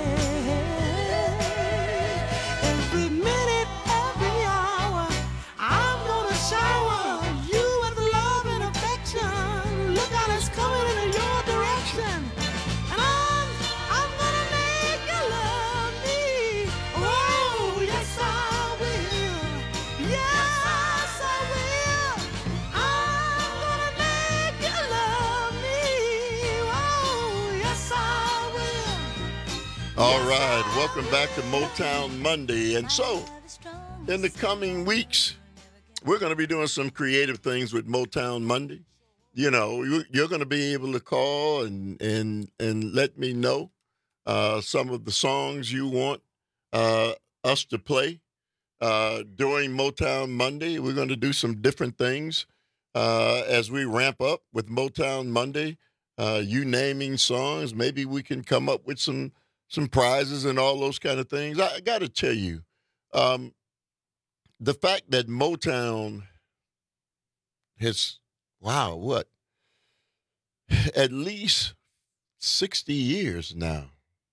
every minute, every hour, I'm gonna shower you with love and affection. Look out, it's coming in your direction. And I'm, I'm gonna make you love me. Oh, yes, I will. Yes, I will. I'm gonna make you love me. Oh, yes, I will. All right, welcome back to Motown Monday. And so, in the coming weeks, we're going to be doing some creative things with Motown Monday. You know, you- you're going to be able to call and and and let me know uh, some of the songs you want uh, us to play uh, during Motown Monday. We're going to do some different things uh, as we ramp up with Motown Monday. Uh, you naming songs, maybe we can come up with some some prizes and all those kind of things. I, I got to tell you, um, the fact that Motown has, wow, what, at least sixty years now,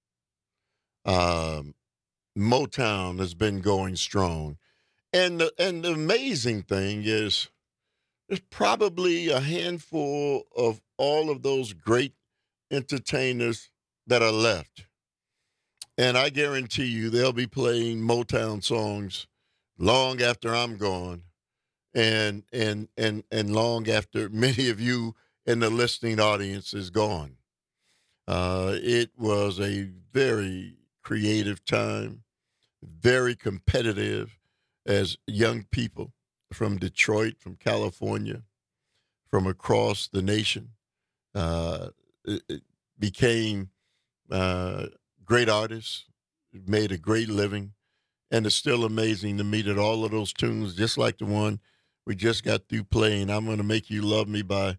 um, Motown has been going strong. And the, and the amazing thing is there's probably a handful of all of those great entertainers that are left. And I guarantee you they'll be playing Motown songs long after I'm gone and and and and long after many of you in the listening audience is gone. Uh, it was a very creative time, very competitive as young people from Detroit, from California, from across the nation uh, it, it became uh, great artists, made a great living, and it's still amazing to me that all of those tunes, just like the one we just got through playing, I'm Gonna Make You Love Me by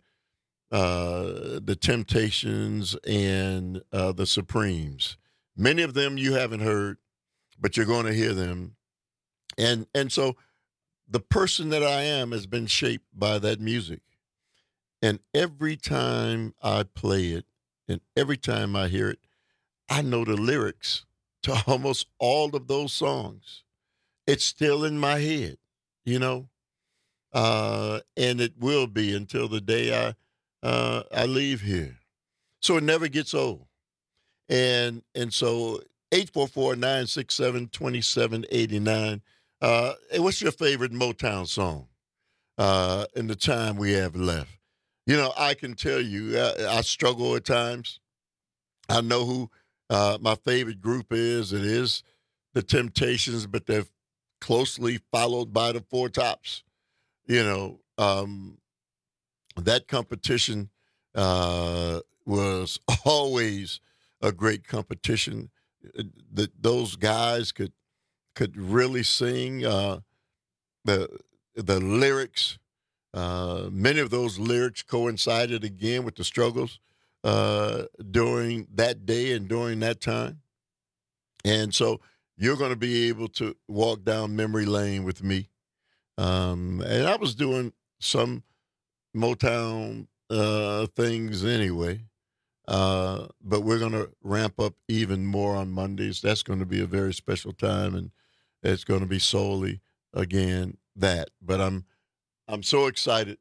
uh, the Temptations and uh, the Supremes. Many of them you haven't heard, but you're going to hear them. And and so the person that I am has been shaped by that music. And every time I play it and every time I hear it, I know the lyrics to almost all of those songs. It's still in my head, you know, uh, and it will be until the day I uh, I leave here. So it never gets old. And and so eight four four, nine six seven, two seven eight nine. Uh, hey, what's your favorite Motown song uh, in the time we have left? You know, I can tell you, I, I struggle at times. I know who uh, my favorite group is. It is the Temptations, but they're closely followed by the Four Tops. You know, um, that competition uh, was always a great competition. The, those guys could could really sing uh, the the lyrics. Uh, many of those lyrics coincided again with the struggles uh, during that day and during that time. And so you're going to be able to walk down memory lane with me. Um, and I was doing some Motown uh, things anyway. Uh, but we're going to ramp up even more on Mondays. That's going to be a very special time, and it's going to be solely, again, that. But I'm I'm so excited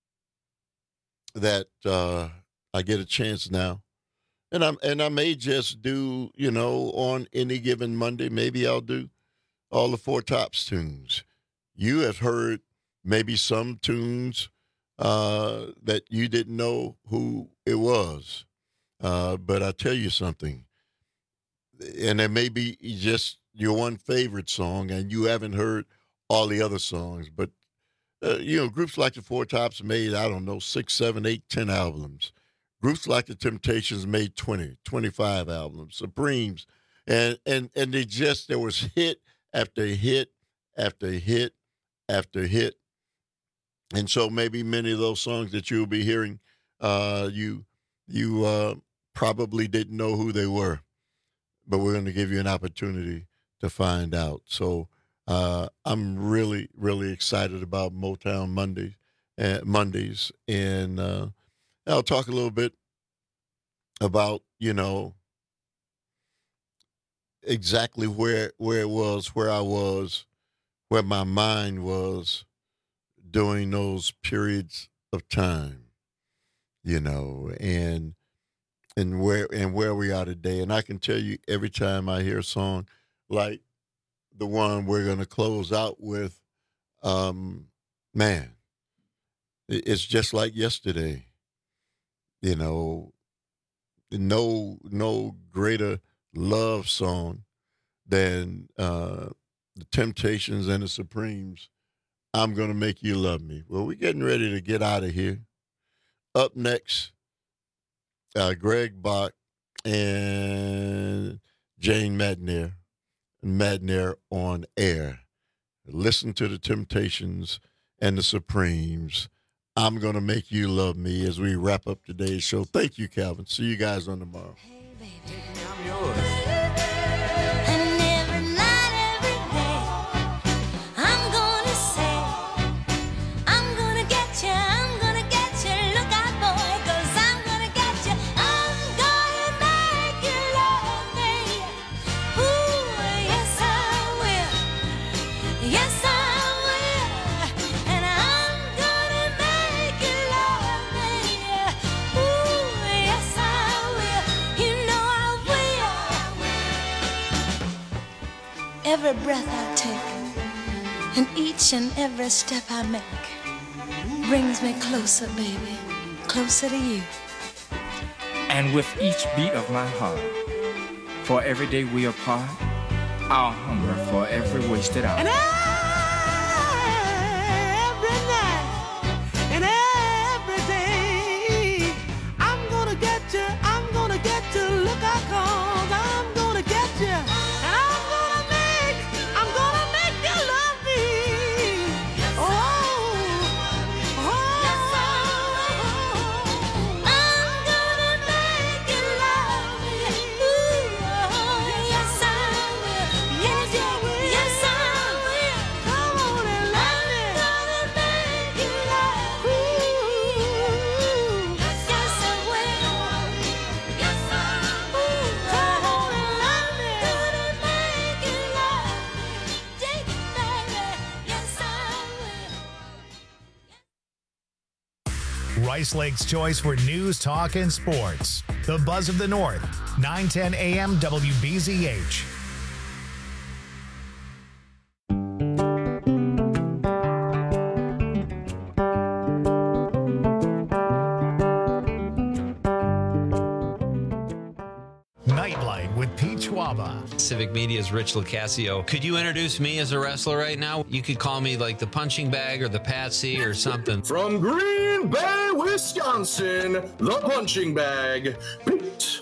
that uh, I get a chance now. And I'm and I may just do, you know, on any given Monday, maybe I'll do all the Four Tops tunes. You have heard maybe some tunes uh, that you didn't know who it was. Uh, but I tell you something, and it may be just your one favorite song, and you haven't heard all the other songs. But uh, you know, groups like the Four Tops made, I don't know, six, seven, eight, ten albums. Groups like the Temptations made twenty, twenty-five albums. Supremes, and and and they just there was hit after hit after hit after hit. And so maybe many of those songs that you'll be hearing, uh, you you uh, probably didn't know who they were, but we're going to give you an opportunity to find out. So uh, I'm really, really excited about Motown Monday, uh, Mondays, and uh, I'll talk a little bit about, you know, exactly where where it was, where I was, where my mind was during those periods of time, you know, and and where and where we are today. And I can tell you, every time I hear a song like the one we're going to close out with, um, man, it's just like yesterday. You know, no no greater love song than uh, the Temptations and the Supremes. I'm going to Make You Love Me. Well, we're getting ready to get out of here. Up next, uh, Greg Bach and Jane Madner, Madner on air. Listen to the Temptations and the Supremes. I'm going to Make You Love Me as we wrap up today's show. Thank you, Calvin. See you guys on tomorrow. I'm yours. And every night, every day, I'm gonna say, I'm gonna get you, I'm gonna get you, look out boy, 'cause I'm gonna get you, I'm gonna make you love me. Ooh, yes I will, yes I will, and I'm gonna make you love me. Ooh, yes I will, you know I will. Every breath I take, and each and every step I make, brings me closer, baby, closer to you. And with each beat of my heart, for every day we apart, I'll hunger for every wasted hour. And every night, and every day, I'm gonna get you, I'm gonna get you, look out 'cause I'm gonna get you, and I'm gonna make, I'm gonna make you love me. Oh, oh, I'm gonna make you love me. Ooh, oh, yes I will, yes I will, yes I will. Come on and love me. I'm gonna make you love me. Ooh, yes I will, yes I will. Come on and love me. I'm gonna make you love me, baby, yes I will. Rice Lake's choice for news, talk, and sports. The Buzz of the North, nine ten A M W B Z H. Nightlight with Pete Schwaba. Civic Media's Rich Lucasio. Could you introduce me as a wrestler right now? You could call me like the punching bag or the Patsy or something. From Green Bay, Wisconsin, the punching bag, Pete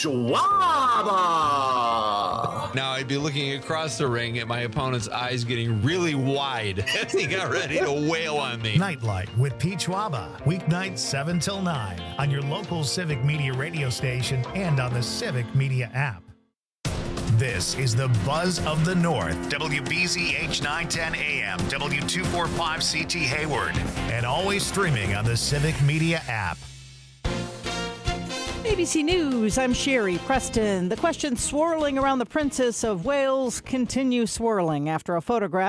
Schwaba. Now I'd be looking across the ring at my opponent's eyes getting really wide as he got ready to wail on me. Nightlight with Pete Schwaba. Weeknights seven till nine on your local Civic Media radio station and on the Civic Media app. This is the Buzz of the North, W B Z H nine ten A M, W two forty-five C T Hayward, and always streaming on the Civic Media app. A B C News, I'm Sherry Preston. The questions swirling around the Princess of Wales continue swirling after a photograph